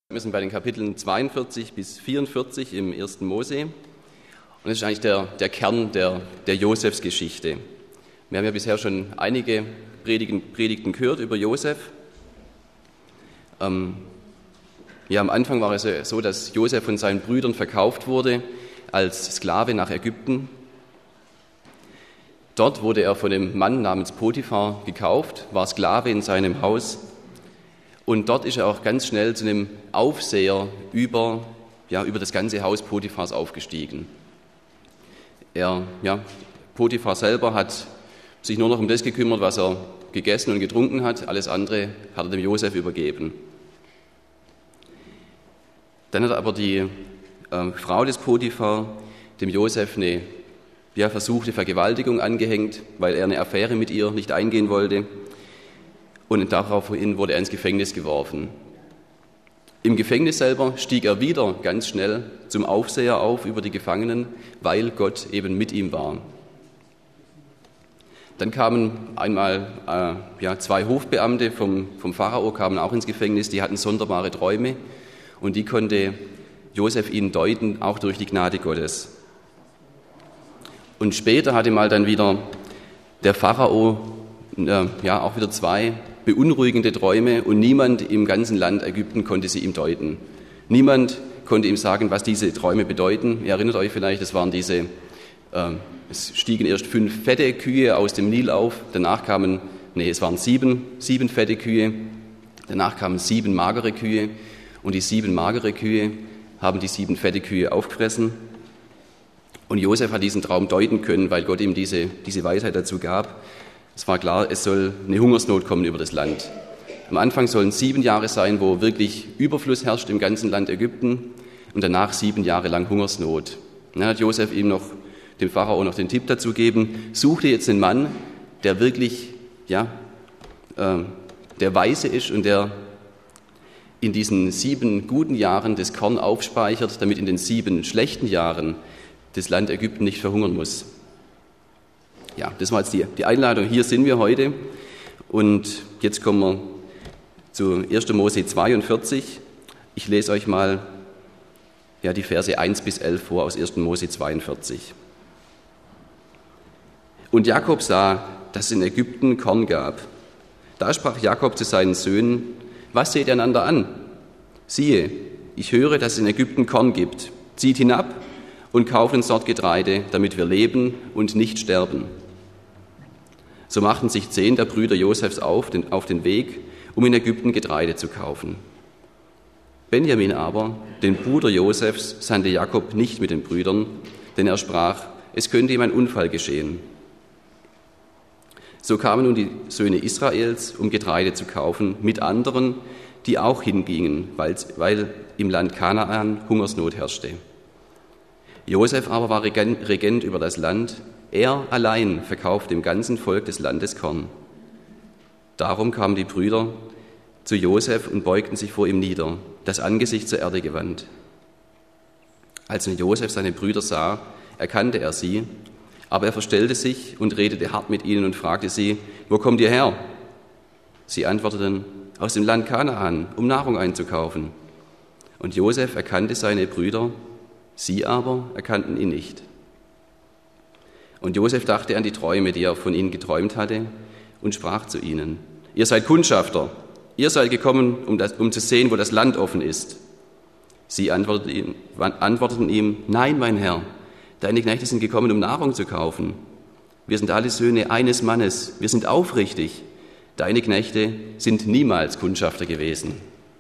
Wir sind bei den Kapiteln 42 bis 44 im 1. Mose und das ist eigentlich der Kern der Josefsgeschichte. Wir haben ja bisher schon einige Predigten gehört über Josef. Am Anfang war es so, dass Josef von seinen Brüdern verkauft wurde als Sklave nach Ägypten. Dort wurde er von einem Mann namens Potiphar gekauft, war Sklave in seinem Haus. Und dort ist er auch ganz schnell zu einem Aufseher über das ganze Haus Potiphars aufgestiegen. Potiphar selber hat sich nur noch um das gekümmert, was er gegessen und getrunken hat. Alles andere hat er dem Josef übergeben. Dann hat aber die Frau des Potiphar dem Josef eine versuchte Vergewaltigung angehängt, weil er eine Affäre mit ihr nicht eingehen wollte. Und daraufhin wurde er ins Gefängnis geworfen. Im Gefängnis selber stieg er wieder ganz schnell zum Aufseher auf über die Gefangenen, weil Gott eben mit ihm war. Dann kamen einmal zwei Hofbeamte vom Pharao kamen auch ins Gefängnis, die hatten sonderbare Träume und die konnte Josef ihnen deuten, auch durch die Gnade Gottes. Und später hatte mal dann wieder der Pharao auch wieder zwei beunruhigende Träume und niemand im ganzen Land Ägypten konnte sie ihm deuten. Niemand konnte ihm sagen, was diese Träume bedeuten. Ihr erinnert euch vielleicht, es stiegen erst 5 fette Kühe aus dem Nil auf, es waren 7 fette Kühe, danach kamen 7 magere Kühe und die 7 magere Kühe haben die 7 fette Kühe aufgefressen. Und Josef hat diesen Traum deuten können, weil Gott ihm diese Weisheit dazu gab. Es war klar, es soll eine Hungersnot kommen über das Land. Am Anfang sollen 7 Jahre sein, wo wirklich Überfluss herrscht im ganzen Land Ägypten und danach 7 Jahre lang Hungersnot. Dann hat Josef dem Pharao noch den Tipp dazu gegeben, such dir jetzt einen Mann, der wirklich der weise ist und der in diesen 7 guten Jahren das Korn aufspeichert, damit in den 7 schlechten Jahren das Land Ägypten nicht verhungern muss. Ja, das war jetzt die Einladung. Hier sind wir heute und jetzt kommen wir zu 1. Mose 42. Ich lese euch mal die Verse 1 bis 11 vor aus 1. Mose 42. Und Jakob sah, dass es in Ägypten Korn gab. Da sprach Jakob zu seinen Söhnen: Was seht ihr einander an? Siehe, ich höre, dass es in Ägypten Korn gibt. Zieht hinab und kauft uns dort Getreide, damit wir leben und nicht sterben. So machten sich 10 der Brüder Josefs auf den Weg, um in Ägypten Getreide zu kaufen. Benjamin aber, den Bruder Josefs, sandte Jakob nicht mit den Brüdern, denn er sprach, es könnte ihm ein Unfall geschehen. So kamen nun die Söhne Israels, um Getreide zu kaufen, mit anderen, die auch hingingen, weil im Land Kanaan Hungersnot herrschte. Josef aber war Regent über das Land. Er allein verkaufte dem ganzen Volk des Landes Korn. Darum kamen die Brüder zu Josef und beugten sich vor ihm nieder, das Angesicht zur Erde gewandt. Als nun Josef seine Brüder sah, erkannte er sie, aber er verstellte sich und redete hart mit ihnen und fragte sie: Wo kommt ihr her? Sie antworteten: Aus dem Land Kanaan, um Nahrung einzukaufen. Und Josef erkannte seine Brüder, sie aber erkannten ihn nicht. Und Josef dachte an die Träume, die er von ihnen geträumt hatte, und sprach zu ihnen: Ihr seid Kundschafter, ihr seid gekommen, um zu sehen, wo das Land offen ist. Sie antworteten ihm: Nein, mein Herr, deine Knechte sind gekommen, um Nahrung zu kaufen. Wir sind alle Söhne eines Mannes, wir sind aufrichtig. Deine Knechte sind niemals Kundschafter gewesen.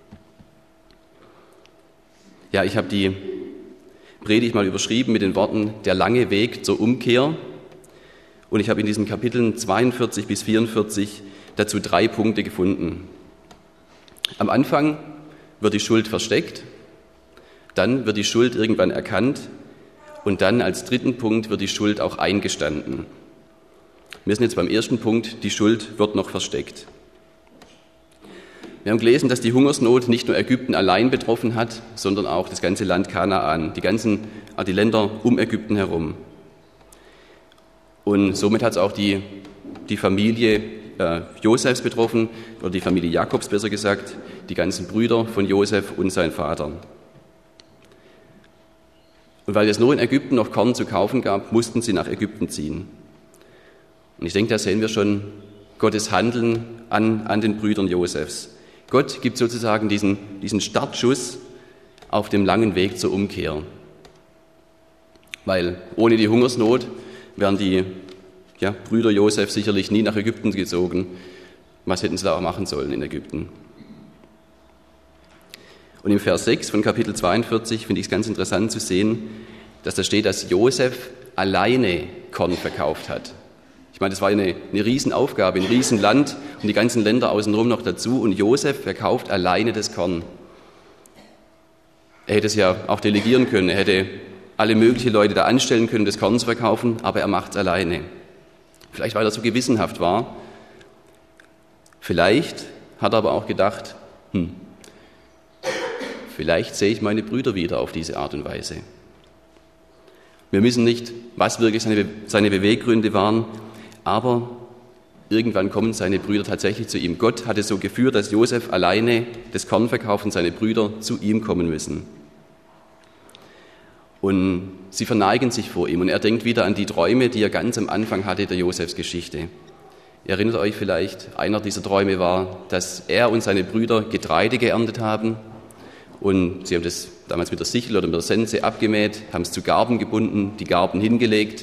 Ja, ich habe die Predigt mal überschrieben mit den Worten: Der lange Weg zur Umkehr. Und ich habe in diesen Kapiteln 42 bis 44 dazu 3 Punkte gefunden. Am Anfang wird die Schuld versteckt, dann wird die Schuld irgendwann erkannt und dann als 3. Punkt wird die Schuld auch eingestanden. Wir sind jetzt beim 1. Punkt, die Schuld wird noch versteckt. Wir haben gelesen, dass die Hungersnot nicht nur Ägypten allein betroffen hat, sondern auch das ganze Land Kanaan, die Länder um Ägypten herum. Und somit hat es auch die Familie Josefs betroffen, oder die Familie Jakobs besser gesagt, die ganzen Brüder von Josef und sein Vater. Und weil es nur in Ägypten noch Korn zu kaufen gab, mussten sie nach Ägypten ziehen. Und ich denke, da sehen wir schon Gottes Handeln an den Brüdern Josefs. Gott gibt sozusagen diesen Startschuss auf dem langen Weg zur Umkehr. Weil ohne die Hungersnot wären die Brüder Josef sicherlich nie nach Ägypten gezogen. Was hätten sie da auch machen sollen in Ägypten? Und im Vers 6 von Kapitel 42 finde ich es ganz interessant zu sehen, dass da steht, dass Josef alleine Korn verkauft hat. Ich meine, das war eine Riesenaufgabe, ein Riesenland und die ganzen Länder außenrum noch dazu. Und Josef verkauft alleine das Korn. Er hätte es ja auch delegieren können, er hätte alle möglichen Leute da anstellen können, das Korn zu verkaufen, aber er macht es alleine. Vielleicht, weil er so gewissenhaft war. Vielleicht hat er aber auch gedacht, vielleicht sehe ich meine Brüder wieder auf diese Art und Weise. Wir wissen nicht, was wirklich seine Beweggründe waren, aber irgendwann kommen seine Brüder tatsächlich zu ihm. Gott hatte so geführt, dass Josef alleine das Korn verkauft und seine Brüder zu ihm kommen müssen. Und sie verneigen sich vor ihm und er denkt wieder an die Träume, die er ganz am Anfang hatte der Josefs Geschichte. Ihr erinnert euch vielleicht, einer dieser Träume war, dass er und seine Brüder Getreide geerntet haben und sie haben das damals mit der Sichel oder mit der Sense abgemäht, haben es zu Garben gebunden, die Garben hingelegt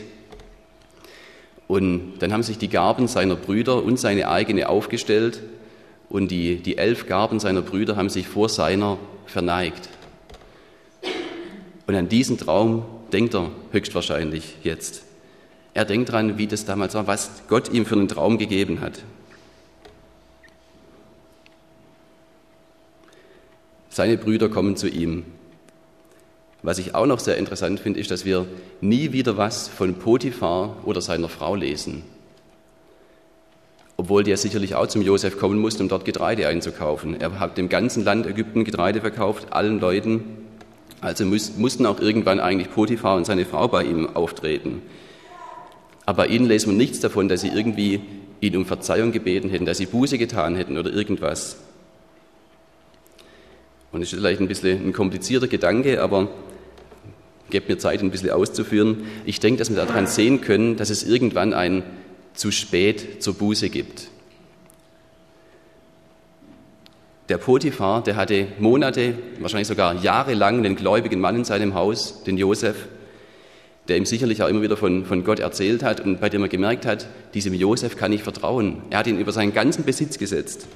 und dann haben sich die Garben seiner Brüder und seine eigene aufgestellt und die 11 Garben seiner Brüder haben sich vor seiner verneigt. Und an diesen Traum denkt er höchstwahrscheinlich jetzt. Er denkt daran, wie das damals war, was Gott ihm für einen Traum gegeben hat. Seine Brüder kommen zu ihm. Was ich auch noch sehr interessant finde, ist, dass wir nie wieder was von Potiphar oder seiner Frau lesen. Obwohl der sicherlich auch zum Josef kommen musste, um dort Getreide einzukaufen. Er hat dem ganzen Land Ägypten Getreide verkauft, allen Leuten. Also mussten auch irgendwann eigentlich Potiphar und seine Frau bei ihm auftreten. Aber bei ihnen lesen wir nichts davon, dass sie irgendwie ihn um Verzeihung gebeten hätten, dass sie Buße getan hätten oder irgendwas. Und das ist vielleicht ein bisschen ein komplizierter Gedanke, aber gebt mir Zeit, ein bisschen auszuführen. Ich denke, dass wir daran sehen können, dass es irgendwann ein zu spät zur Buße gibt. Der Potiphar, der hatte Monate, wahrscheinlich sogar jahrelang einen gläubigen Mann in seinem Haus, den Josef, der ihm sicherlich auch immer wieder von Gott erzählt hat und bei dem er gemerkt hat, diesem Josef kann ich vertrauen. Er hat ihn über seinen ganzen Besitz gesetzt.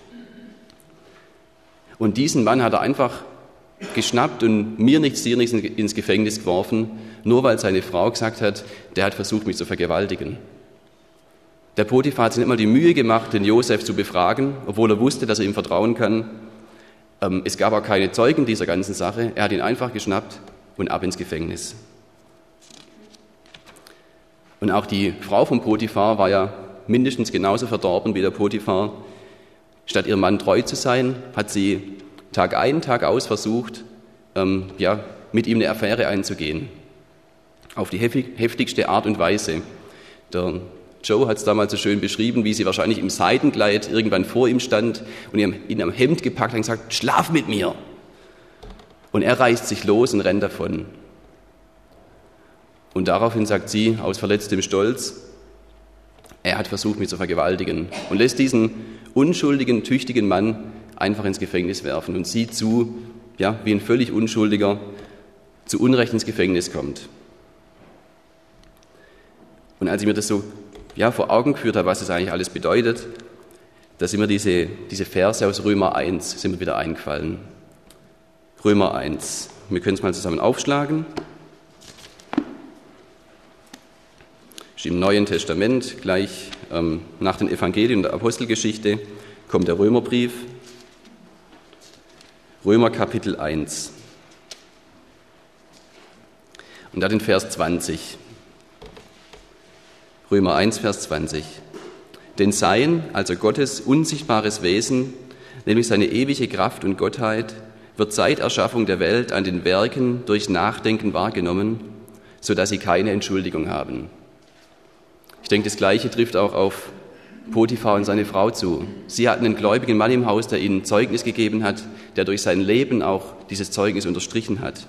Und diesen Mann hat er einfach geschnappt und mir nichts, dir nichts ins Gefängnis geworfen, nur weil seine Frau gesagt hat, der hat versucht, mich zu vergewaltigen. Der Potiphar hat sich nicht mal die Mühe gemacht, den Josef zu befragen, obwohl er wusste, dass er ihm vertrauen kann. Es gab auch keine Zeugen dieser ganzen Sache. Er hat ihn einfach geschnappt und ab ins Gefängnis. Und auch die Frau von Potiphar war ja mindestens genauso verdorben wie der Potiphar. Statt ihrem Mann treu zu sein, hat sie Tag ein, Tag aus versucht, mit ihm eine Affäre einzugehen. Auf die heftigste Art und Weise. Der Joe hat es damals so schön beschrieben, wie sie wahrscheinlich im Seidenkleid irgendwann vor ihm stand und ihn am Hemd gepackt hat und gesagt, schlaf mit mir. Und er reißt sich los und rennt davon. Und daraufhin sagt sie aus verletztem Stolz, er hat versucht, mich zu vergewaltigen und lässt diesen unschuldigen, tüchtigen Mann einfach ins Gefängnis werfen und sieht zu, wie ein völlig Unschuldiger zu Unrecht ins Gefängnis kommt. Und als ich mir das so vor Augen geführt habe, was das eigentlich alles bedeutet, da sind mir diese Verse aus Römer 1 sind mir wieder eingefallen. Römer 1. Wir können es mal zusammen aufschlagen. Ist im Neuen Testament, gleich nach den Evangelien und der Apostelgeschichte, kommt der Römerbrief. Römer Kapitel 1. Und da den Vers 20. Römer 1, Vers 20. Denn sein, also Gottes unsichtbares Wesen, nämlich seine ewige Kraft und Gottheit, wird seit Erschaffung der Welt an den Werken durch Nachdenken wahrgenommen, sodass sie keine Entschuldigung haben. Ich denke, das Gleiche trifft auch auf Potiphar und seine Frau zu. Sie hatten einen gläubigen Mann im Haus, der ihnen Zeugnis gegeben hat, der durch sein Leben auch dieses Zeugnis unterstrichen hat.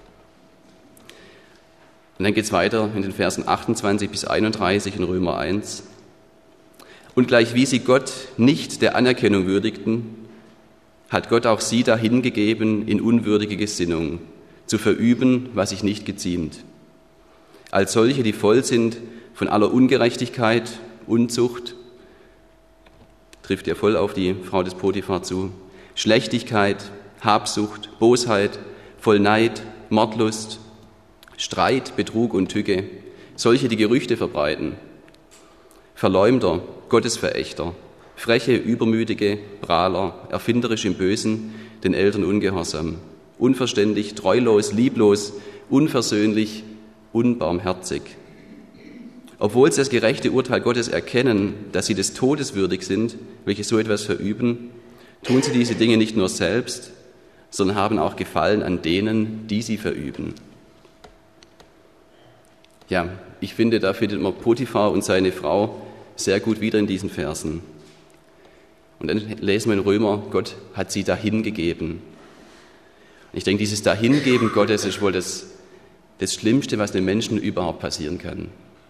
Und dann geht es weiter in den Versen 28 bis 31 in Römer 1. Und gleich wie sie Gott nicht der Anerkennung würdigten, hat Gott auch sie dahingegeben in unwürdige Gesinnung, zu verüben, was sich nicht geziemt. Als solche, die voll sind von aller Ungerechtigkeit, Unzucht, trifft ja voll auf die Frau des Potiphar zu, Schlechtigkeit, Habsucht, Bosheit, voll Neid, Mordlust, Streit, Betrug und Tücke, solche, die Gerüchte verbreiten, Verleumder, Gottesverächter, freche, übermütige, Prahler, erfinderisch im Bösen, den Eltern ungehorsam, unverständig, treulos, lieblos, unversöhnlich, unbarmherzig. Obwohl sie das gerechte Urteil Gottes erkennen, dass sie des Todes würdig sind, welche so etwas verüben, tun sie diese Dinge nicht nur selbst, sondern haben auch Gefallen an denen, die sie verüben. Ja, ich finde, da findet man Potiphar und seine Frau sehr gut wieder in diesen Versen. Und dann lesen wir in Römer, Gott hat sie dahin gegeben. Ich denke, dieses Dahingeben Gottes ist wohl das Schlimmste, was den Menschen überhaupt passieren kann.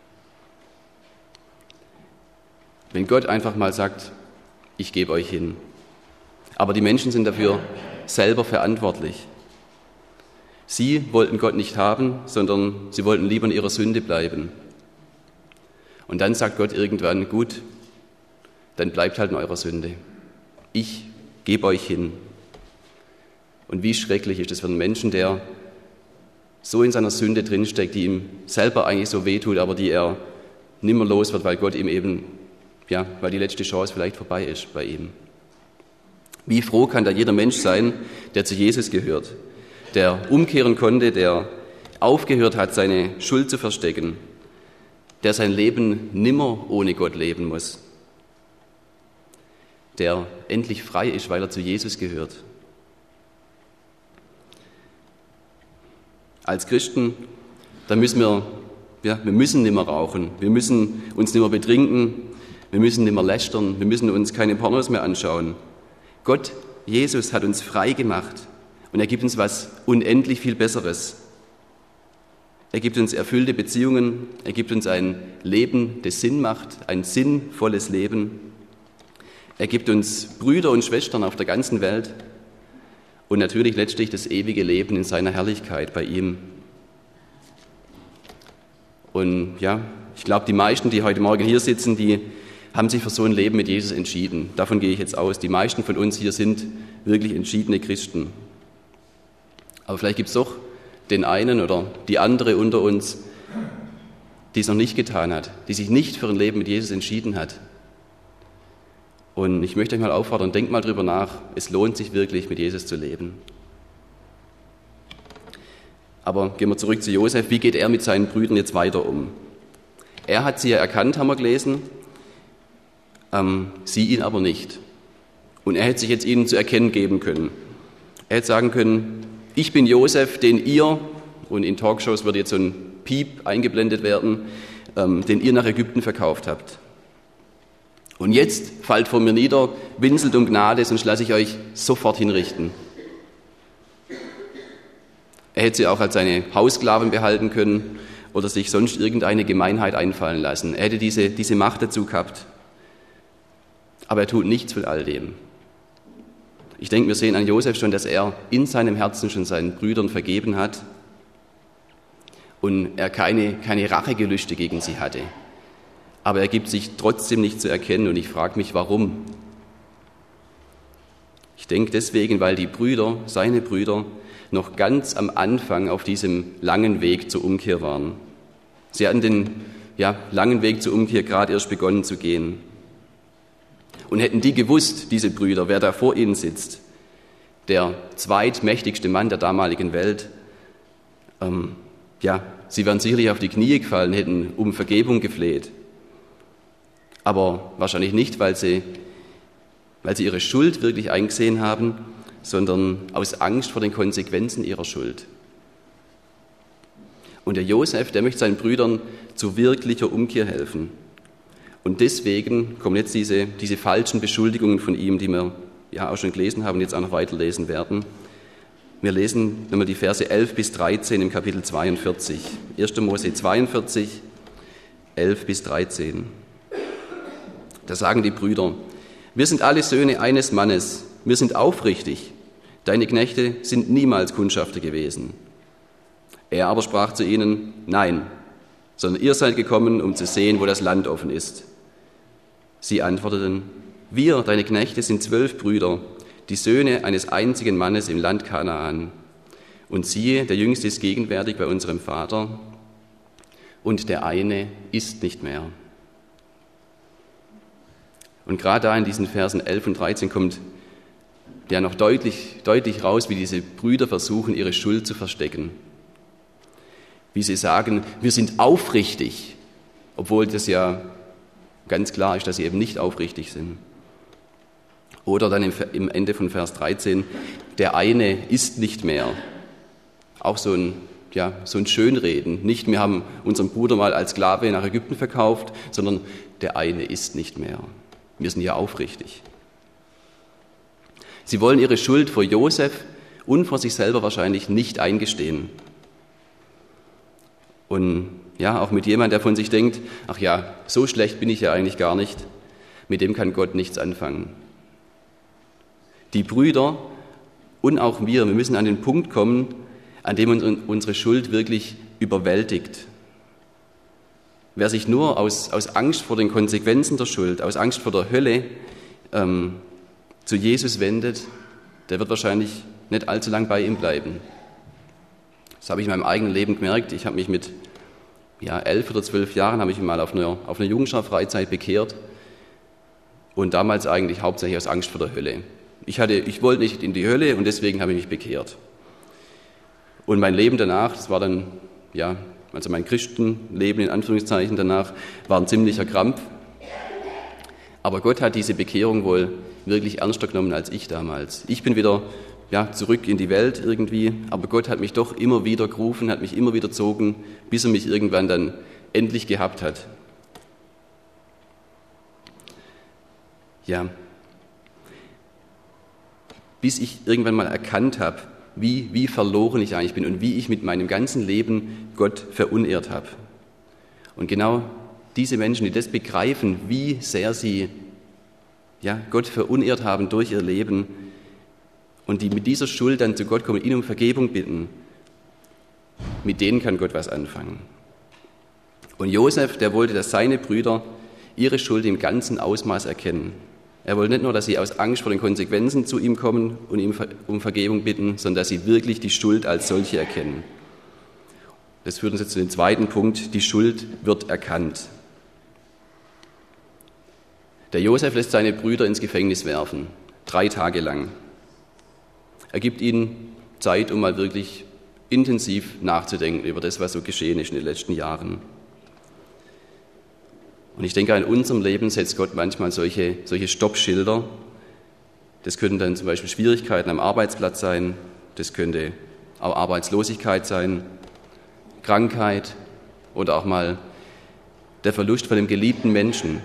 Wenn Gott einfach mal sagt, ich gebe euch hin. Aber die Menschen sind dafür selber verantwortlich. Sie wollten Gott nicht haben, sondern sie wollten lieber in ihrer Sünde bleiben. Und dann sagt Gott irgendwann, gut, dann bleibt halt in eurer Sünde. Ich gebe euch hin. Und wie schrecklich ist es für einen Menschen, der so in seiner Sünde drinsteckt, die ihm selber eigentlich so wehtut, aber die er nimmer los wird, weil Gott ihm eben, ja, weil die letzte Chance vielleicht vorbei ist bei ihm. Wie froh kann da jeder Mensch sein, der zu Jesus gehört, der umkehren konnte, der aufgehört hat, seine Schuld zu verstecken, der sein Leben nimmer ohne Gott leben muss, der endlich frei ist, weil er zu Jesus gehört. Als Christen, da müssen wir müssen nimmer rauchen, wir müssen uns nimmer betrinken, wir müssen nimmer lästern, wir müssen uns keine Pornos mehr anschauen. Gott, Jesus, hat uns frei gemacht und er gibt uns was unendlich viel Besseres. Er gibt uns erfüllte Beziehungen, er gibt uns ein Leben, das Sinn macht, ein sinnvolles Leben. Er gibt uns Brüder und Schwestern auf der ganzen Welt und natürlich letztlich das ewige Leben in seiner Herrlichkeit bei ihm. Und ja, ich glaube, die meisten, die heute Morgen hier sitzen, die haben sich für so ein Leben mit Jesus entschieden. Davon gehe ich jetzt aus. Die meisten von uns hier sind wirklich entschiedene Christen. Aber vielleicht gibt es doch den einen oder die andere unter uns, die es noch nicht getan hat, die sich nicht für ein Leben mit Jesus entschieden hat. Und ich möchte euch mal auffordern, denkt mal drüber nach, es lohnt sich wirklich, mit Jesus zu leben. Aber gehen wir zurück zu Josef, wie geht er mit seinen Brüdern jetzt weiter um? Er hat sie ja erkannt, haben wir gelesen, sie ihn aber nicht. Und er hätte sich jetzt ihnen zu erkennen geben können. Er hätte sagen können, ich bin Josef, den ihr, und in Talkshows würde jetzt so ein Piep eingeblendet werden, den ihr nach Ägypten verkauft habt. Und jetzt fallt vor mir nieder, winselt um Gnade, sonst lasse ich euch sofort hinrichten. Er hätte sie auch als seine Haussklaven behalten können oder sich sonst irgendeine Gemeinheit einfallen lassen. Er hätte diese Macht dazu gehabt. Aber er tut nichts von all dem. Ich denke, wir sehen an Josef schon, dass er in seinem Herzen schon seinen Brüdern vergeben hat und er keine Rachegelüste gegen sie hatte. Aber er gibt sich trotzdem nicht zu erkennen und ich frage mich, warum. Ich denke deswegen, weil die Brüder, seine Brüder, noch ganz am Anfang auf diesem langen Weg zur Umkehr waren. Sie hatten den langen Weg zur Umkehr gerade erst begonnen zu gehen. Und hätten die gewusst, diese Brüder, wer da vor ihnen sitzt, der zweitmächtigste Mann der damaligen Welt, sie wären sicherlich auf die Knie gefallen, hätten um Vergebung gefleht. Aber wahrscheinlich nicht, weil sie ihre Schuld wirklich eingesehen haben, sondern aus Angst vor den Konsequenzen ihrer Schuld. Und der Josef, der möchte seinen Brüdern zu wirklicher Umkehr helfen. Und deswegen kommen jetzt diese falschen Beschuldigungen von ihm, die wir ja auch schon gelesen haben und jetzt auch noch weiterlesen werden. Wir lesen nochmal die Verse 11 bis 13 im Kapitel 42. 1. Mose 42, 11 bis 13. Da sagen die Brüder: Wir sind alle Söhne eines Mannes, wir sind aufrichtig. Deine Knechte sind niemals Kundschafter gewesen. Er aber sprach zu ihnen: Nein, sondern ihr seid gekommen, um zu sehen, wo das Land offen ist. Sie antworteten: Wir, deine Knechte, sind 12 Brüder, die Söhne eines einzigen Mannes im Land Kanaan. Und siehe, der Jüngste ist gegenwärtig bei unserem Vater, und der eine ist nicht mehr. Und gerade da in diesen Versen 11 und 13 kommt ja noch deutlich raus, wie diese Brüder versuchen, ihre Schuld zu verstecken. Wie sie sagen, wir sind aufrichtig, obwohl das ja ganz klar ist, dass sie eben nicht aufrichtig sind. Oder dann im Ende von Vers 13, der eine ist nicht mehr. Auch so ein Schönreden. Nicht, wir haben unseren Bruder mal als Sklave nach Ägypten verkauft, sondern der eine ist nicht mehr. Wir sind ja aufrichtig. Sie wollen ihre Schuld vor Josef und vor sich selber wahrscheinlich nicht eingestehen. Und ja, auch mit jemandem, der von sich denkt, ach ja, so schlecht bin ich ja eigentlich gar nicht, mit dem kann Gott nichts anfangen. Die Brüder und auch wir müssen an den Punkt kommen, an dem uns unsere Schuld wirklich überwältigt. Wer sich nur aus Angst vor den Konsequenzen der Schuld, aus Angst vor der Hölle zu Jesus wendet, der wird wahrscheinlich nicht allzu lang bei ihm bleiben. Das habe ich in meinem eigenen Leben gemerkt. Ich habe mich mit 11 oder 12 Jahren habe ich mich mal auf einer Jugendschar-Freizeit bekehrt und damals eigentlich hauptsächlich aus Angst vor der Hölle. Ich wollte nicht in die Hölle und deswegen habe ich mich bekehrt. Und mein Leben danach, das war dann, also mein Christenleben in Anführungszeichen danach, war ein ziemlicher Krampf. Aber Gott hat diese Bekehrung wohl wirklich ernster genommen als ich damals. Ich bin wieder zurück in die Welt irgendwie, aber Gott hat mich doch immer wieder gerufen, hat mich immer wieder gezogen, bis er mich irgendwann dann endlich gehabt hat. Ja, bis ich irgendwann mal erkannt habe, wie verloren ich eigentlich bin und wie ich mit meinem ganzen Leben Gott verunehrt habe. Und genau diese Menschen, die das begreifen, wie sehr sie Gott verunehrt haben durch ihr Leben und die mit dieser Schuld dann zu Gott kommen, ihn um Vergebung bitten, mit denen kann Gott was anfangen. Und Josef, der wollte, dass seine Brüder ihre Schuld im ganzen Ausmaß erkennen. Er wollte nicht nur, dass sie aus Angst vor den Konsequenzen zu ihm kommen und ihm um Vergebung bitten, sondern dass sie wirklich die Schuld als solche erkennen. Das führt uns jetzt zu dem zweiten Punkt, die Schuld wird erkannt. Der Josef lässt seine Brüder ins Gefängnis werfen, 3 Tage lang. Er gibt ihnen Zeit, um mal wirklich intensiv nachzudenken über das, was so geschehen ist in den letzten Jahren. Und ich denke, in unserem Leben setzt Gott manchmal solche Stoppschilder. Das könnten dann zum Beispiel Schwierigkeiten am Arbeitsplatz sein, das könnte auch Arbeitslosigkeit sein, Krankheit oder auch mal der Verlust von einem geliebten Menschen.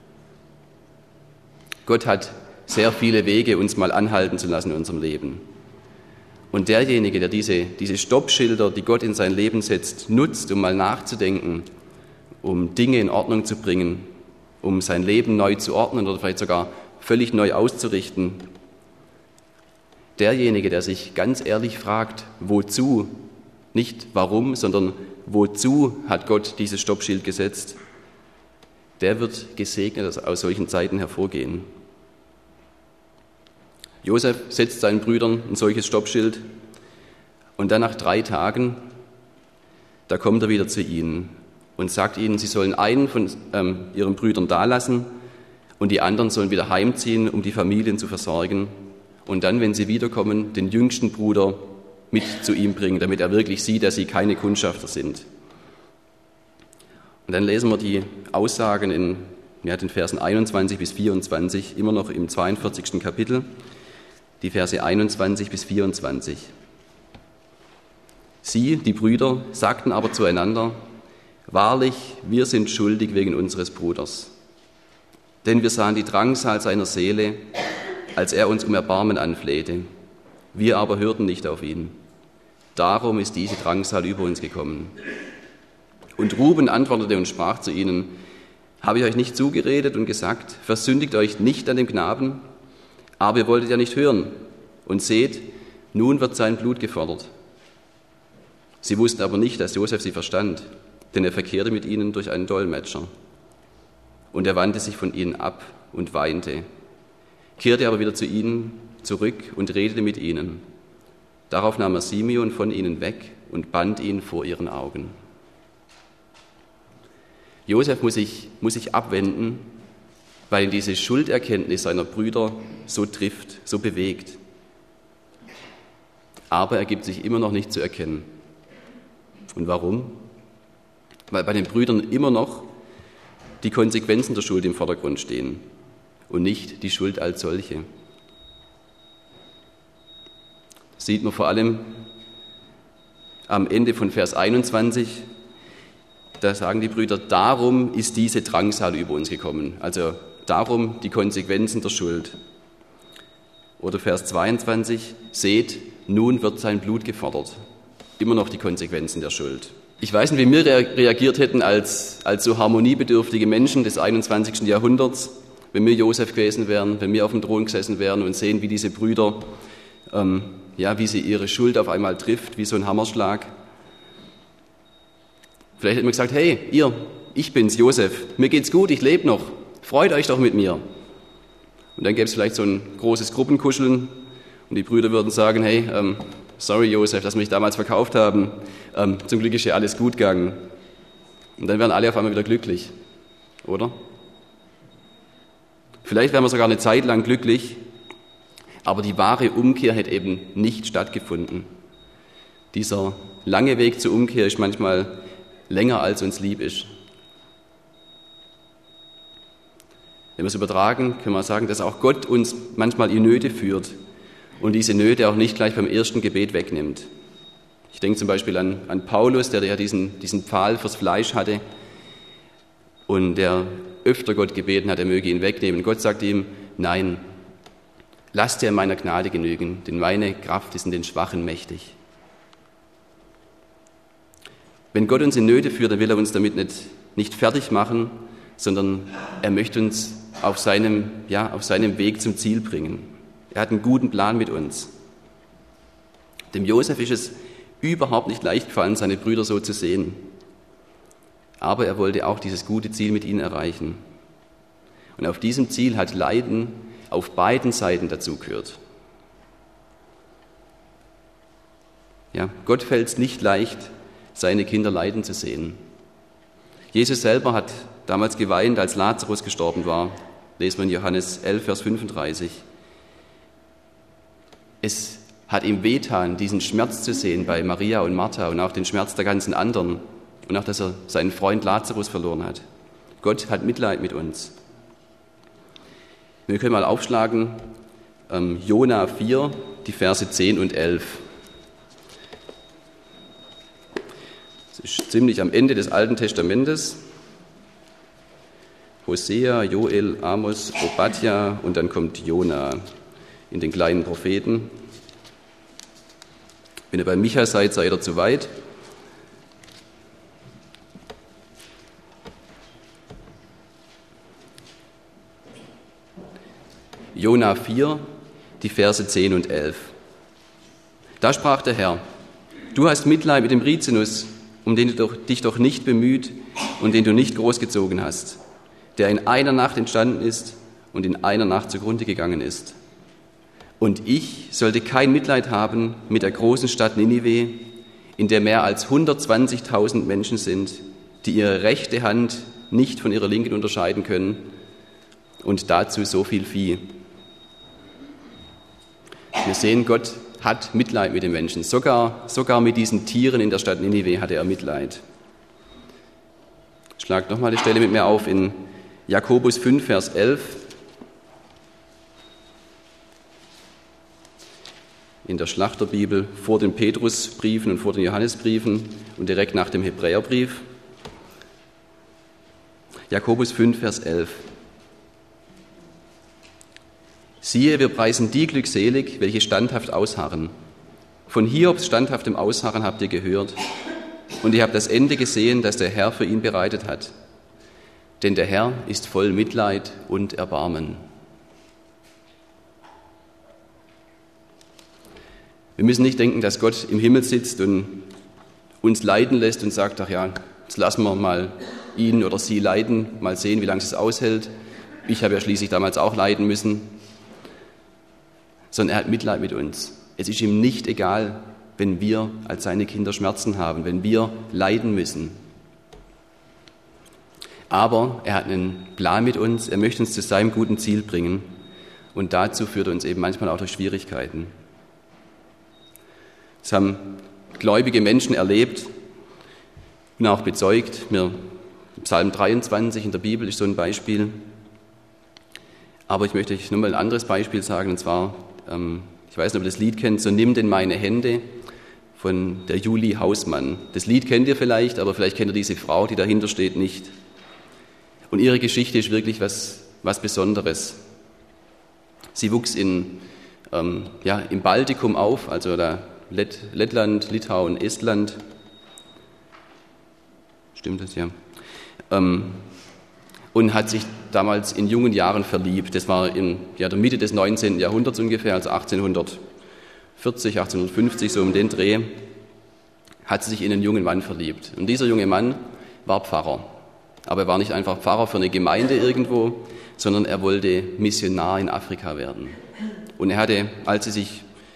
Gott hat sehr viele Wege, uns mal anhalten zu lassen in unserem Leben. Und derjenige, der diese Stoppschilder, die Gott in sein Leben setzt, nutzt, um mal nachzudenken, um Dinge in Ordnung zu bringen, um sein Leben neu zu ordnen oder vielleicht sogar völlig neu auszurichten. Derjenige, der sich ganz ehrlich fragt, wozu, nicht warum, sondern wozu hat Gott dieses Stoppschild gesetzt, der wird gesegnet aus solchen Zeiten hervorgehen. Josef setzt seinen Brüdern ein solches Stoppschild und dann nach 3 Tagen, da kommt er wieder zu ihnen und sagt ihnen, sie sollen einen von ihren Brüdern dalassen und die anderen sollen wieder heimziehen, um die Familien zu versorgen und dann, wenn sie wiederkommen, den jüngsten Bruder mit zu ihm bringen, damit er wirklich sieht, dass sie keine Kundschafter sind. Und dann lesen wir die Aussagen in den Versen 21 bis 24, immer noch im 42. Kapitel, die Verse 21 bis 24. Sie, die Brüder, sagten aber zueinander: Wahrlich, wir sind schuldig wegen unseres Bruders. Denn wir sahen die Drangsal seiner Seele, als er uns um Erbarmen anflehte. Wir aber hörten nicht auf ihn. Darum ist diese Drangsal über uns gekommen. Und Ruben antwortete und sprach zu ihnen: Habe ich euch nicht zugeredet und gesagt, versündigt euch nicht an dem Knaben? Aber ihr wolltet ja nicht hören. Und seht, nun wird sein Blut gefordert. Sie wussten aber nicht, dass Josef sie verstand, denn er verkehrte mit ihnen durch einen Dolmetscher. Und er wandte sich von ihnen ab und weinte, kehrte aber wieder zu ihnen zurück und redete mit ihnen. Darauf nahm er Simeon von ihnen weg und band ihn vor ihren Augen. Josef muss sich abwenden, weil ihn diese Schulderkenntnis seiner Brüder so trifft, so bewegt. Aber er gibt sich immer noch nicht zu erkennen. Und warum? Weil bei den Brüdern immer noch die Konsequenzen der Schuld im Vordergrund stehen und nicht die Schuld als solche. Das sieht man vor allem am Ende von Vers 21. Da sagen die Brüder, darum ist diese Drangsal über uns gekommen. Also darum die Konsequenzen der Schuld. Oder Vers 22, seht, nun wird sein Blut gefordert. Immer noch die Konsequenzen der Schuld. Ich weiß nicht, wie wir reagiert hätten als so harmoniebedürftige Menschen des 21. Jahrhunderts, wenn wir Josef gewesen wären, wenn wir auf dem Thron gesessen wären und sehen, wie diese Brüder, wie sie ihre Schuld auf einmal trifft, wie so ein Hammerschlag. Vielleicht hätten wir gesagt, hey, ich bin's, Josef, mir geht's gut, ich lebe noch, freut euch doch mit mir. Und dann gäbe es vielleicht so ein großes Gruppenkuscheln und die Brüder würden sagen, hey, sorry Josef, dass wir dich damals verkauft haben, zum Glück ist ja alles gut gegangen. Und dann wären alle auf einmal wieder glücklich, oder? Vielleicht wären wir sogar eine Zeit lang glücklich, aber die wahre Umkehr hätte eben nicht stattgefunden. Dieser lange Weg zur Umkehr ist manchmal länger, als uns lieb ist. Wenn wir es übertragen, können wir sagen, dass auch Gott uns manchmal in Nöte führt und diese Nöte auch nicht gleich beim ersten Gebet wegnimmt. Ich denke zum Beispiel an Paulus, der ja diesen Pfahl fürs Fleisch hatte und der öfter Gott gebeten hat, er möge ihn wegnehmen. Gott sagt ihm, nein, lass dir in meiner Gnade genügen, denn meine Kraft ist in den Schwachen mächtig. Wenn Gott uns in Nöte führt, dann will er uns damit nicht fertig machen, sondern er möchte uns auf seinem Weg zum Ziel bringen. Er hat einen guten Plan mit uns. Dem Josef ist es überhaupt nicht leicht gefallen, seine Brüder so zu sehen. Aber er wollte auch dieses gute Ziel mit ihnen erreichen. Und auf diesem Ziel hat Leiden auf beiden Seiten dazugehört. Ja, Gott fällt es nicht leicht, seine Kinder leiden zu sehen. Jesus selber hat damals geweint, als Lazarus gestorben war. Lesen wir in Johannes 11, Vers 35. Es hat ihm wehgetan, diesen Schmerz zu sehen bei Maria und Martha und auch den Schmerz der ganzen anderen und auch, dass er seinen Freund Lazarus verloren hat. Gott hat Mitleid mit uns. Wir können mal aufschlagen, Jona 4, die Verse 10 und 11. Das ist ziemlich am Ende des Alten Testamentes. Hosea, Joel, Amos, Obadja und dann kommt Jona in den kleinen Propheten. Wenn ihr bei Micha seid, seid ihr zu weit. Jona 4, die Verse 10 und 11. Da sprach der Herr, du hast Mitleid mit dem Rizinus, um den du dich doch nicht bemüht und den du nicht großgezogen hast, der in einer Nacht entstanden ist und in einer Nacht zugrunde gegangen ist. Und ich sollte kein Mitleid haben mit der großen Stadt Ninive, in der mehr als 120.000 Menschen sind, die ihre rechte Hand nicht von ihrer linken unterscheiden können und dazu so viel Vieh. Wir sehen, Gott hat Mitleid mit den Menschen. Sogar mit diesen Tieren in der Stadt Ninive hatte er Mitleid. Schlagt nochmal die Stelle mit mir auf in Jakobus 5, Vers 11. In der Schlachterbibel vor den Petrusbriefen und vor den Johannesbriefen und direkt nach dem Hebräerbrief. Jakobus 5, Vers 11. Siehe, wir preisen die glückselig, welche standhaft ausharren. Von Hiobs standhaftem Ausharren habt ihr gehört, und ihr habt das Ende gesehen, das der Herr für ihn bereitet hat. Denn der Herr ist voll Mitleid und Erbarmen. Wir müssen nicht denken, dass Gott im Himmel sitzt und uns leiden lässt und sagt, ach ja, jetzt lassen wir mal ihn oder sie leiden, mal sehen, wie lange es aushält. Ich habe ja schließlich damals auch leiden müssen. Sondern er hat Mitleid mit uns. Es ist ihm nicht egal, wenn wir als seine Kinder Schmerzen haben, wenn wir leiden müssen. Aber er hat einen Plan mit uns, er möchte uns zu seinem guten Ziel bringen und dazu führt er uns eben manchmal auch durch Schwierigkeiten. Das haben gläubige Menschen erlebt und auch bezeugt. Psalm 23 in der Bibel ist so ein Beispiel. Aber ich möchte euch nur mal ein anderes Beispiel sagen, und zwar, ich weiß nicht, ob ihr das Lied kennt, so nimm denn meine Hände von der Julie Hausmann. Das Lied kennt ihr vielleicht, aber vielleicht kennt ihr diese Frau, die dahinter steht, nicht. Und ihre Geschichte ist wirklich was Besonderes. Sie wuchs im Baltikum auf, also da Lettland, Litauen, Estland. Stimmt das, ja. Und hat sich damals in jungen Jahren verliebt. Das war in der Mitte des 19. Jahrhunderts ungefähr, also 1840, 1850, so um den Dreh, hat sie sich in einen jungen Mann verliebt. Und dieser junge Mann war Pfarrer. Aber er war nicht einfach Pfarrer für eine Gemeinde irgendwo, sondern er wollte Missionar in Afrika werden. Und er hatte, als sie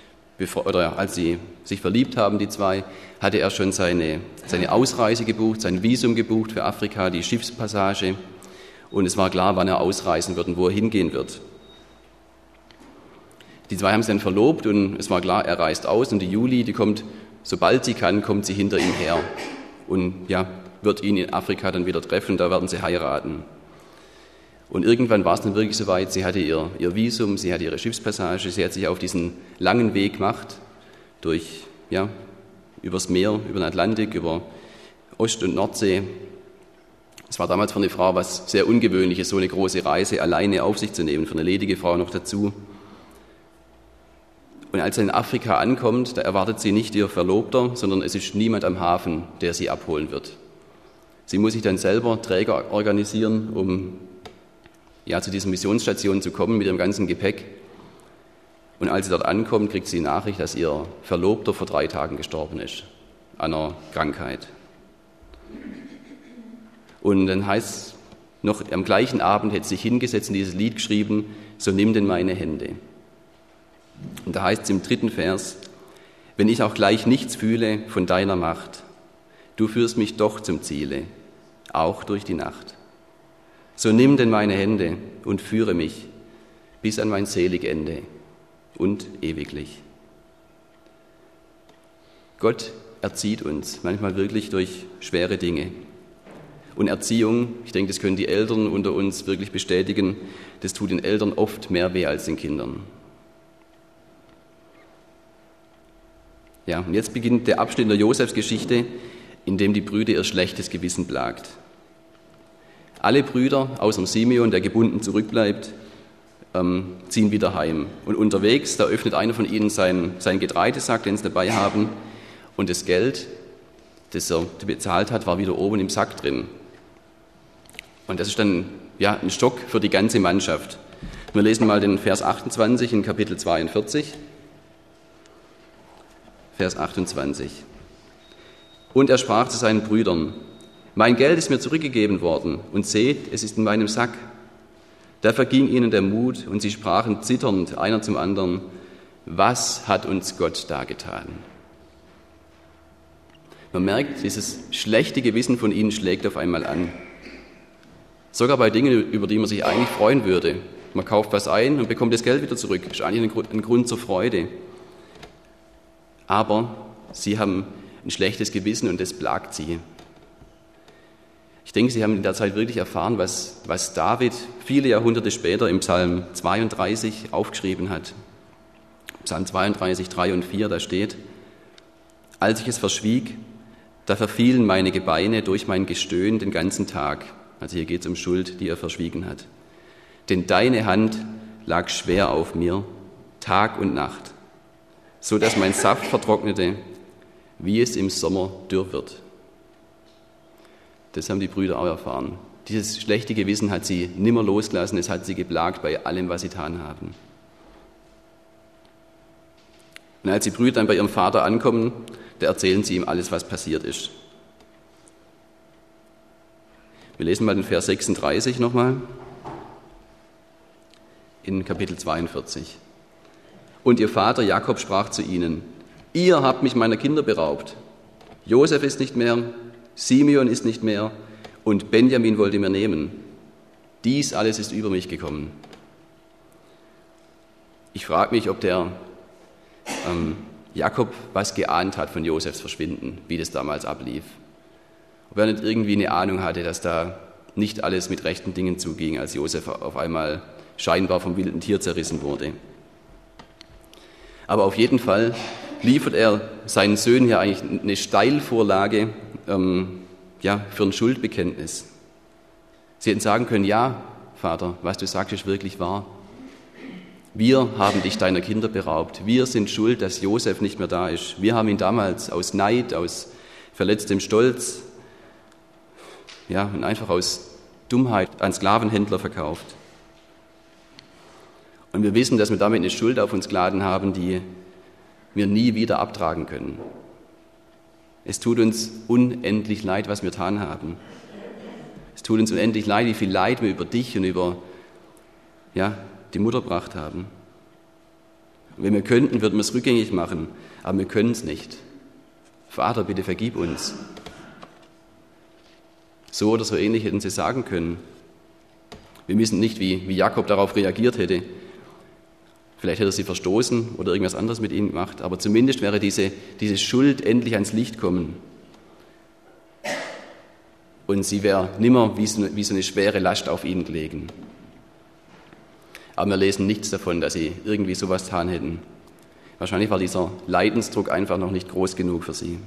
sich verliebt haben, die zwei, hatte er schon seine Ausreise gebucht, sein Visum gebucht für Afrika, die Schiffspassage. Und es war klar, wann er ausreisen wird und wo er hingehen wird. Die zwei haben sich dann verlobt und es war klar, er reist aus und die Julie, die kommt, sobald sie kann, kommt sie hinter ihm her und wird ihn in Afrika dann wieder treffen, da werden sie heiraten. Und irgendwann war es dann wirklich soweit, sie hatte ihr Visum, sie hatte ihre Schiffspassage, sie hat sich auf diesen langen Weg gemacht, übers Meer, über den Atlantik, über Ost- und Nordsee. Es war damals für eine Frau was sehr Ungewöhnliches, so eine große Reise alleine auf sich zu nehmen, für eine ledige Frau noch dazu. Und als sie in Afrika ankommt, da erwartet sie nicht ihr Verlobter, sondern es ist niemand am Hafen, der sie abholen wird. Sie muss sich dann selber Träger organisieren, um zu dieser Missionsstation zu kommen mit ihrem ganzen Gepäck. Und als sie dort ankommt, kriegt sie die Nachricht, dass ihr Verlobter vor 3 Tagen gestorben ist, an einer Krankheit. Und dann heißt es noch, am gleichen Abend hätte sie sich hingesetzt und dieses Lied geschrieben, so nimm denn meine Hände. Und da heißt es im 3. Vers, wenn ich auch gleich nichts fühle von deiner Macht, du führst mich doch zum Ziele, auch durch die Nacht. So nimm denn meine Hände und führe mich bis an mein selig Ende und ewiglich. Gott erzieht uns manchmal wirklich durch schwere Dinge. Und Erziehung, ich denke, das können die Eltern unter uns wirklich bestätigen, das tut den Eltern oft mehr weh als den Kindern. Ja, und jetzt beginnt der Abschnitt in der Josefsgeschichte, in dem die Brüder ihr schlechtes Gewissen plagt. Alle Brüder, außer Simeon, der gebunden zurückbleibt, ziehen wieder heim. Und unterwegs, da öffnet einer von ihnen sein Getreidesack, den sie dabei haben, und das Geld, das er bezahlt hat, war wieder oben im Sack drin. Und das ist dann ein Schock für die ganze Mannschaft. Wir lesen mal den Vers 28 in Kapitel 42. Vers 28. Und er sprach zu seinen Brüdern, mein Geld ist mir zurückgegeben worden, und seht, es ist in meinem Sack. Da verging ihnen der Mut, und sie sprachen zitternd einer zum anderen, was hat uns Gott da getan? Man merkt, dieses schlechte Gewissen von ihnen schlägt auf einmal an. Sogar bei Dingen, über die man sich eigentlich freuen würde. Man kauft was ein und bekommt das Geld wieder zurück. Das ist eigentlich ein Grund zur Freude. Aber sie haben ein schlechtes Gewissen und das plagt sie. Ich denke, sie haben in der Zeit wirklich erfahren, was David viele Jahrhunderte später im Psalm 32 aufgeschrieben hat. Psalm 32, 3 und 4, da steht, als ich es verschwieg, da verfielen meine Gebeine durch mein Gestöhn den ganzen Tag. Also hier geht es um Schuld, die er verschwiegen hat. Denn deine Hand lag schwer auf mir, Tag und Nacht, so dass mein Saft vertrocknete, wie es im Sommer dürr wird. Das haben die Brüder auch erfahren. Dieses schlechte Gewissen hat sie nimmer losgelassen, es hat sie geplagt bei allem, was sie getan haben. Und als die Brüder dann bei ihrem Vater ankommen, da erzählen sie ihm alles, was passiert ist. Wir lesen mal den Vers 36 nochmal in Kapitel 42. Und ihr Vater Jakob sprach zu ihnen: Ihr habt mich meiner Kinder beraubt. Josef ist nicht mehr, Simeon ist nicht mehr und Benjamin wollt ihr mir nehmen. Dies alles ist über mich gekommen. Ich frage mich, ob der Jakob was geahnt hat von Josefs Verschwinden, wie das damals ablief. Ob er nicht irgendwie eine Ahnung hatte, dass da nicht alles mit rechten Dingen zuging, als Josef auf einmal scheinbar vom wilden Tier zerrissen wurde. Aber auf jeden Fall liefert er seinen Söhnen ja eigentlich eine Steilvorlage für ein Schuldbekenntnis. Sie hätten sagen können: Ja, Vater, was du sagst, ist wirklich wahr. Wir haben dich deiner Kinder beraubt. Wir sind schuld, dass Josef nicht mehr da ist. Wir haben ihn damals aus Neid, aus verletztem Stolz, und einfach aus Dummheit an Sklavenhändler verkauft. Und wir wissen, dass wir damit eine Schuld auf uns geladen haben, die wir nie wieder abtragen können. Es tut uns unendlich leid, was wir getan haben. Es tut uns unendlich leid, wie viel Leid wir über dich und über die Mutter gebracht haben. Und wenn wir könnten, würden wir es rückgängig machen, aber wir können es nicht. Vater, bitte vergib uns. So oder so ähnlich hätten sie sagen können. Wir wissen nicht, wie Jakob darauf reagiert hätte. Vielleicht hätte er sie verstoßen oder irgendwas anderes mit ihnen gemacht, aber zumindest wäre diese Schuld endlich ans Licht kommen. Und sie wäre nimmer wie so eine schwere Last auf ihnen gelegen. Aber wir lesen nichts davon, dass sie irgendwie sowas getan hätten. Wahrscheinlich war dieser Leidensdruck einfach noch nicht groß genug für sie.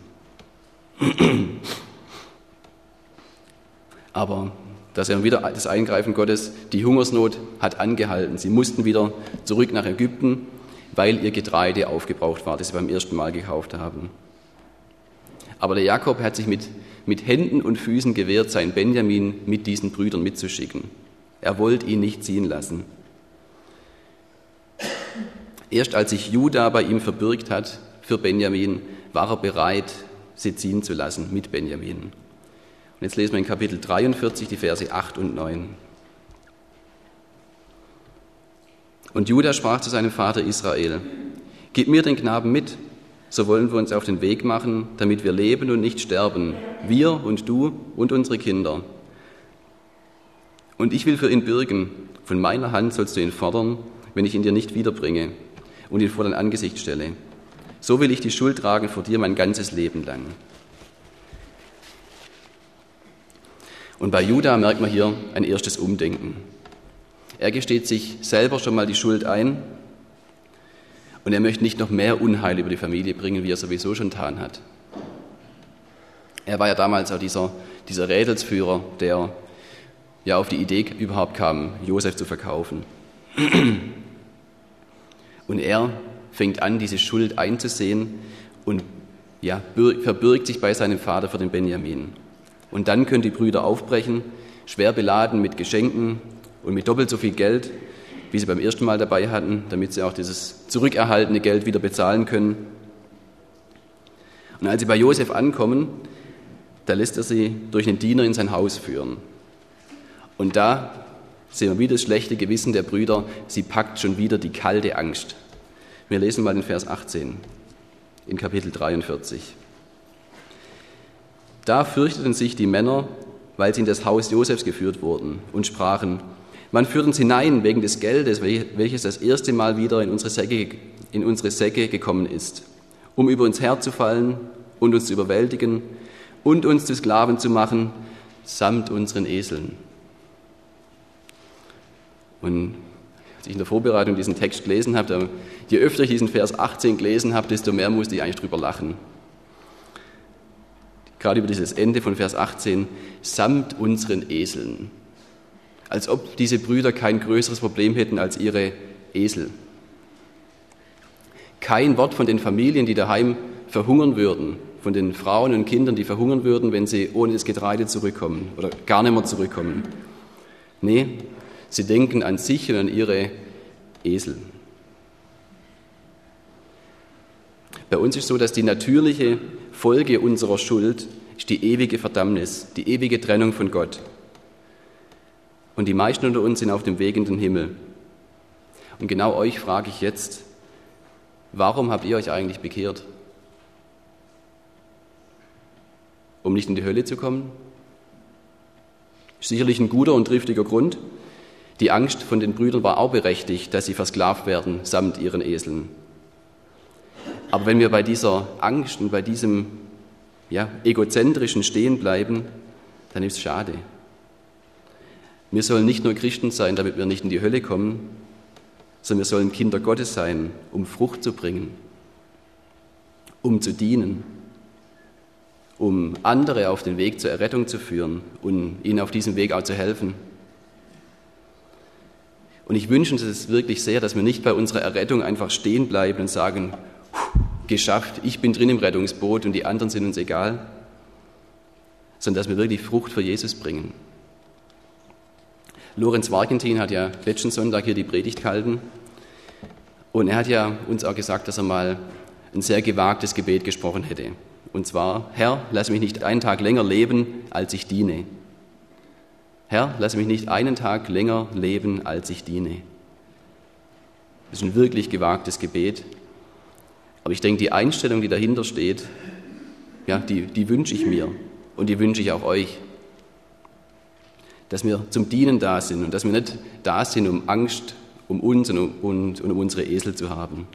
Aber da sehen wir wieder das Eingreifen Gottes. Die Hungersnot hat angehalten. Sie mussten wieder zurück nach Ägypten, weil ihr Getreide aufgebraucht war, das sie beim ersten Mal gekauft haben. Aber der Jakob hat sich mit Händen und Füßen gewehrt, seinen Benjamin mit diesen Brüdern mitzuschicken. Er wollte ihn nicht ziehen lassen. Erst als sich Juda bei ihm verbürgt hat für Benjamin, war er bereit, sie ziehen zu lassen mit Benjamin. Und jetzt lesen wir in Kapitel 43 die Verse 8 und 9. Und Juda sprach zu seinem Vater Israel: Gib mir den Knaben mit, so wollen wir uns auf den Weg machen, damit wir leben und nicht sterben, wir und du und unsere Kinder. Und ich will für ihn bürgen, von meiner Hand sollst du ihn fordern, wenn ich ihn dir nicht wiederbringe und ihn vor dein Angesicht stelle. So will ich die Schuld tragen vor dir mein ganzes Leben lang. Und bei Juda merkt man hier ein erstes Umdenken. Er gesteht sich selber schon mal die Schuld ein und er möchte nicht noch mehr Unheil über die Familie bringen, wie er sowieso schon getan hat. Er war ja damals auch dieser Rädelsführer, der auf die Idee überhaupt kam, Josef zu verkaufen. Und er fängt an, diese Schuld einzusehen und verbürgt sich bei seinem Vater für den Benjamin. Und dann können die Brüder aufbrechen, schwer beladen mit Geschenken und mit doppelt so viel Geld, wie sie beim ersten Mal dabei hatten, damit sie auch dieses zurückerhaltene Geld wieder bezahlen können. Und als sie bei Josef ankommen, da lässt er sie durch einen Diener in sein Haus führen. Und da sehen wir wieder das schlechte Gewissen der Brüder, sie packt schon wieder die kalte Angst. Wir lesen mal den Vers 18 in Kapitel 43. Da fürchteten sich die Männer, weil sie in das Haus Josefs geführt wurden und sprachen: Man führt uns hinein wegen des Geldes, welches das erste Mal wieder in unsere Säcke gekommen ist, um über uns herzufallen und uns zu überwältigen und uns zu Sklaven zu machen, samt unseren Eseln. Und als ich in der Vorbereitung diesen Text gelesen habe, je öfter ich diesen Vers 18 gelesen habe, desto mehr musste ich eigentlich drüber lachen. Gerade über dieses Ende von Vers 18, samt unseren Eseln. als ob diese Brüder kein größeres Problem hätten als ihre Esel. Kein Wort von den Familien, die daheim verhungern würden, von den Frauen und Kindern, die verhungern würden, wenn sie ohne das Getreide zurückkommen oder gar nicht mehr zurückkommen. Nee, sie denken an sich und an ihre Esel. Bei uns ist so, dass die natürliche Folge unserer Schuld ist die ewige Verdammnis, die ewige Trennung von Gott. Und die meisten unter uns sind auf dem Weg in den Himmel. Und genau euch frage ich jetzt, warum habt ihr euch eigentlich bekehrt? Um nicht in die Hölle zu kommen? Sicherlich ein guter und triftiger Grund. Die Angst von den Brüdern war auch berechtigt, dass sie versklavt werden, samt ihren Eseln. Aber wenn wir bei dieser Angst und bei diesem egozentrischen stehen bleiben, dann ist es schade. Wir sollen nicht nur Christen sein, damit wir nicht in die Hölle kommen, sondern wir sollen Kinder Gottes sein, um Frucht zu bringen, um zu dienen, um andere auf den Weg zur Errettung zu führen und ihnen auf diesem Weg auch zu helfen. Und ich wünsche uns es wirklich sehr, dass wir nicht bei unserer Errettung einfach stehen bleiben und sagen, geschafft, ich bin drin im Rettungsboot und die anderen sind uns egal, sondern dass wir wirklich Frucht für Jesus bringen. Lorenz Warkentin hat ja letzten Sonntag hier die Predigt gehalten und er hat ja uns auch gesagt, dass er mal ein sehr gewagtes Gebet gesprochen hätte. Und zwar, Herr, lass mich nicht einen Tag länger leben, als ich diene. Herr, lass mich nicht einen Tag länger leben, als ich diene. Das ist ein wirklich gewagtes Gebet. Aber ich denke, die Einstellung, die dahinter steht, die wünsche ich mir und die wünsche ich auch euch. Dass wir zum Dienen da sind und dass wir nicht da sind, um Angst um uns und um unsere Esel zu haben.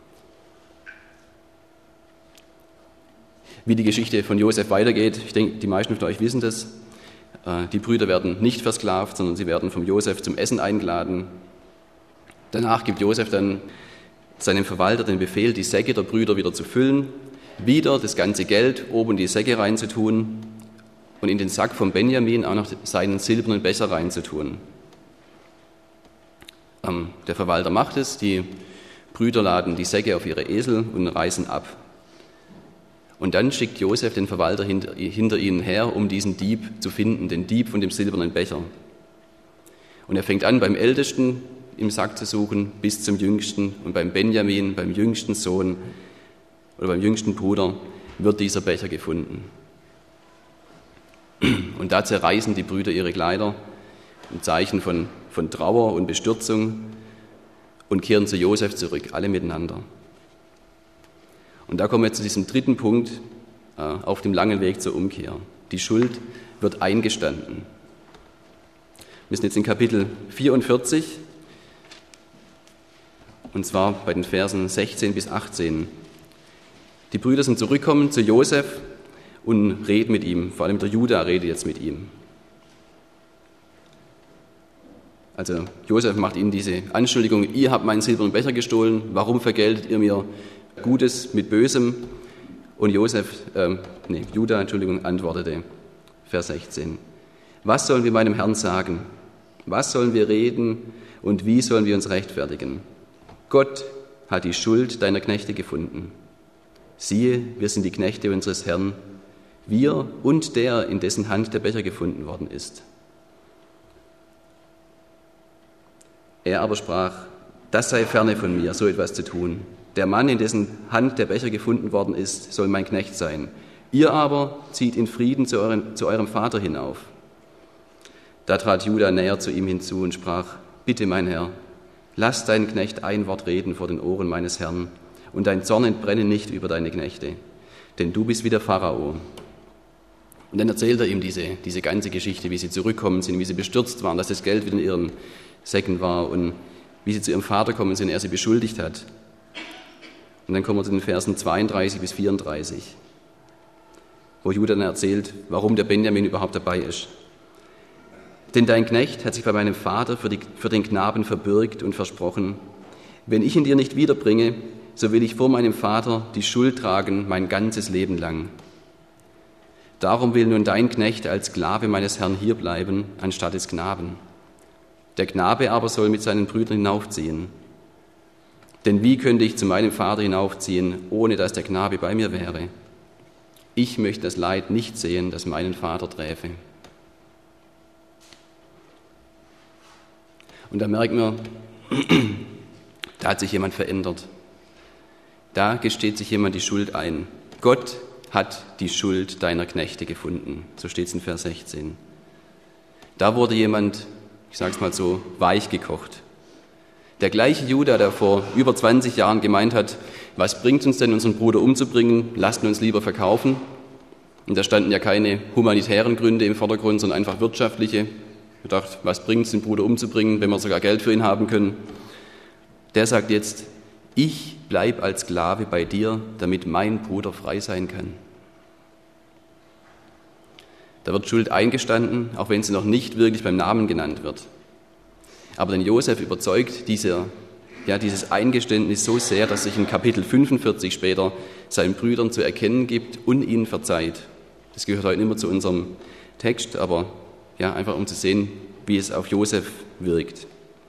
Wie die Geschichte von Josef weitergeht, ich denke, die meisten von euch wissen das. Die Brüder werden nicht versklavt, sondern sie werden vom Josef zum Essen eingeladen. Danach gibt Josef dann seinem Verwalter den Befehl, die Säcke der Brüder wieder zu füllen, wieder das ganze Geld oben in die Säcke reinzutun und in den Sack von Benjamin auch noch seinen silbernen Becher reinzutun. Der Verwalter macht es, die Brüder laden die Säcke auf ihre Esel und reisen ab. Und dann schickt Josef den Verwalter hinter ihnen her, um diesen Dieb zu finden, den Dieb von dem silbernen Becher. Und er fängt an, beim Ältesten im Sack zu suchen, bis zum Jüngsten. Und beim Benjamin, beim jüngsten Sohn oder beim jüngsten Bruder, wird dieser Becher gefunden. Und da zerreißen die Brüder ihre Kleider, ein Zeichen von Trauer und Bestürzung, und kehren zu Josef zurück, alle miteinander. Und da kommen wir zu diesem dritten Punkt auf dem langen Weg zur Umkehr. Die Schuld wird eingestanden. Wir sind jetzt in Kapitel 44, und zwar bei den Versen 16 bis 18. Die Brüder sind zurückgekommen zu Josef und reden mit ihm, vor allem der Juda redet jetzt mit ihm. Also Josef macht ihnen diese Anschuldigung, ihr habt meinen silbernen Becher gestohlen, warum vergeltet ihr mir Gutes mit Bösem? Und Juda antwortete, Vers 16, was sollen wir meinem Herrn sagen? Was sollen wir reden und wie sollen wir uns rechtfertigen? Gott hat die Schuld deiner Knechte gefunden. Siehe, wir sind die Knechte unseres Herrn, wir und der, in dessen Hand der Becher gefunden worden ist. Er aber sprach, das sei ferne von mir, so etwas zu tun. Der Mann, in dessen Hand der Becher gefunden worden ist, soll mein Knecht sein. Ihr aber zieht in Frieden zu eurem Vater hinauf. Da trat Juda näher zu ihm hinzu und sprach, bitte, mein Herr, lass deinen Knecht ein Wort reden vor den Ohren meines Herrn und dein Zorn entbrenne nicht über deine Knechte, denn du bist wie der Pharao. Und dann erzählt er ihm diese ganze Geschichte, wie sie zurückkommen sind, wie sie bestürzt waren, dass das Geld wieder in ihren Säcken war und wie sie zu ihrem Vater kommen sind, er sie beschuldigt hat. Und dann kommen wir zu den Versen 32 bis 34, wo Juda dann erzählt, warum der Benjamin überhaupt dabei ist. Denn dein Knecht hat sich bei meinem Vater für den Knaben verbürgt und versprochen, wenn ich ihn dir nicht wiederbringe, so will ich vor meinem Vater die Schuld tragen mein ganzes Leben lang. Darum will nun dein Knecht als Sklave meines Herrn hierbleiben, anstatt des Knaben. Der Knabe aber soll mit seinen Brüdern hinaufziehen. Denn wie könnte ich zu meinem Vater hinaufziehen, ohne dass der Knabe bei mir wäre? Ich möchte das Leid nicht sehen, das meinen Vater träfe. Und da merken wir, da hat sich jemand verändert. Da gesteht sich jemand die Schuld ein. Gott hat die Schuld deiner Knechte gefunden. So steht es in Vers 16. Da wurde jemand, ich sage es mal so, weich gekocht. Der gleiche Judah, der vor über 20 Jahren gemeint hat, was bringt uns denn, unseren Bruder umzubringen, lasst uns lieber verkaufen. Und da standen ja keine humanitären Gründe im Vordergrund, sondern einfach wirtschaftliche. Ich dachte, was bringt es, den Bruder umzubringen, wenn wir sogar Geld für ihn haben können. Der sagt jetzt, ich bleibe als Sklave bei dir, damit mein Bruder frei sein kann. Da wird Schuld eingestanden, auch wenn sie noch nicht wirklich beim Namen genannt wird. Aber den Josef überzeugt dieses Eingeständnis so sehr, dass sich in Kapitel 45 später seinen Brüdern zu erkennen gibt und ihnen verzeiht. Das gehört heute nicht mehr zu unserem Text, aber ja, einfach um zu sehen, wie es auf Josef wirkt.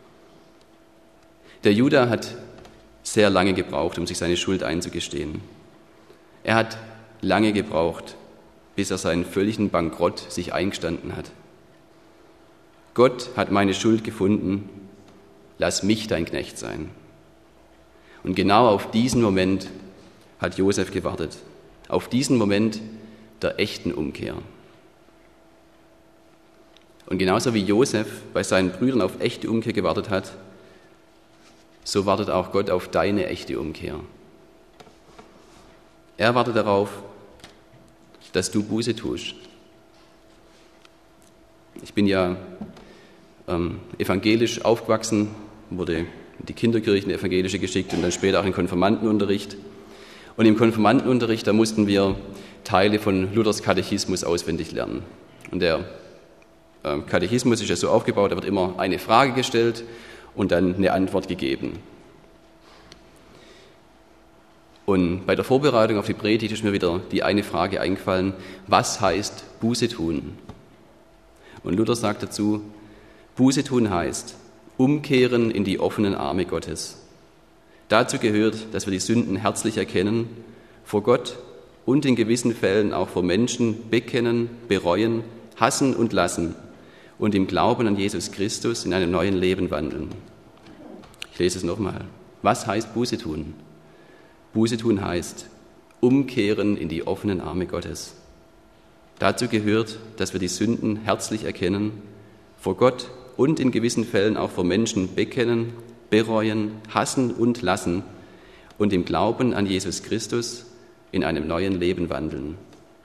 Der Judah hat sehr lange gebraucht, um sich seine Schuld einzugestehen. Er hat lange gebraucht, bis er seinen völligen Bankrott sich eingestanden hat. Gott hat meine Schuld gefunden, lass mich dein Knecht sein. Und genau auf diesen Moment hat Josef gewartet, auf diesen Moment der echten Umkehr. Und genauso wie Josef bei seinen Brüdern auf echte Umkehr gewartet hat, so wartet auch Gott auf deine echte Umkehr. Er wartet darauf, dass du Buße tust. Ich bin ja evangelisch aufgewachsen, wurde in die Kinderkirchen evangelische geschickt und dann später auch in Konfirmandenunterricht. Und im Konfirmandenunterricht, da mussten wir Teile von Luthers Katechismus auswendig lernen. Und der Katechismus ist ja so aufgebaut, da wird immer eine Frage gestellt und dann eine Antwort gegeben. Und bei der Vorbereitung auf die Predigt ist mir wieder die eine Frage eingefallen, was heißt Buße tun? Und Luther sagt dazu, Buße tun heißt, umkehren in die offenen Arme Gottes. Dazu gehört, dass wir die Sünden herzlich erkennen, vor Gott und in gewissen Fällen auch vor Menschen bekennen, bereuen, hassen und lassen und im Glauben an Jesus Christus in einem neuen Leben wandeln. Ich lese es nochmal. Was heißt Buße tun? Buße tun heißt, umkehren in die offenen Arme Gottes. Dazu gehört, dass wir die Sünden herzlich erkennen, vor Gott und in gewissen Fällen auch vor Menschen bekennen, bereuen, hassen und lassen und im Glauben an Jesus Christus in einem neuen Leben wandeln.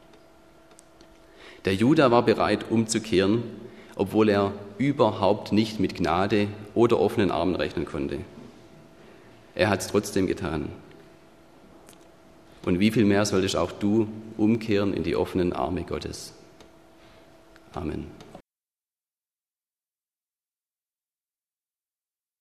Der Judah war bereit, umzukehren, obwohl er überhaupt nicht mit Gnade oder offenen Armen rechnen konnte. Er hat es trotzdem getan. Und wie viel mehr solltest auch du umkehren in die offenen Arme Gottes? Amen.